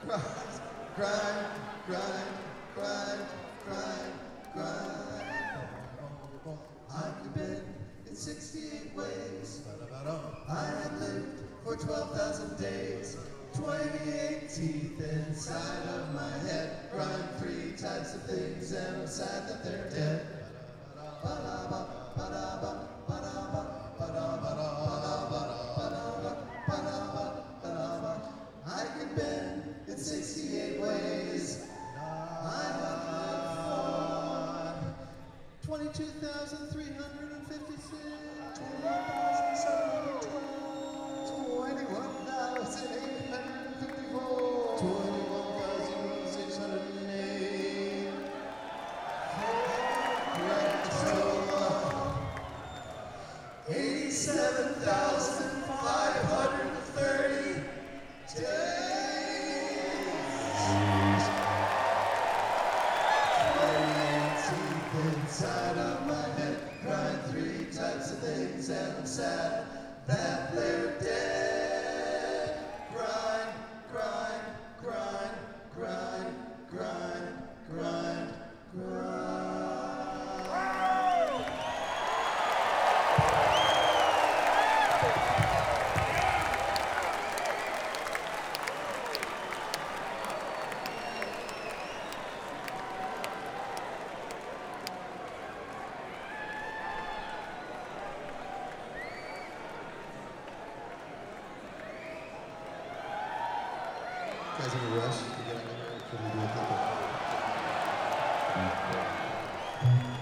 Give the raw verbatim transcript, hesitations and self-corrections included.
grind, grind, grind, grind, grind. I could bend in sixty-eight ways. I have lived for twelve thousand days. twenty-eight teeth inside of my head. Grind three types of things and I'm sad that they're dead. Ba-da-ba, ba-da-ba, ba-da-ba, ba-da-ba, ba-da-ba, ba-da-ba, ba-da-ba, ba-da-ba. I can bend in sixty-eight ways. I have lived for twenty-two thousand three hundred fifty-six, twenty-one thousand seven hundred twelve, twenty-one thousand eight hundred fifty-four, twenty-one thousand six hundred eight, eighty-seven thousand five hundred thirty days. twenty-eight teeth inside of my head. Grind three types of things and I'm sad that they're dead. Grind, grind, grind, grind, grind, grind, grind. Guys in a rush to get out of here? Can we do a couple?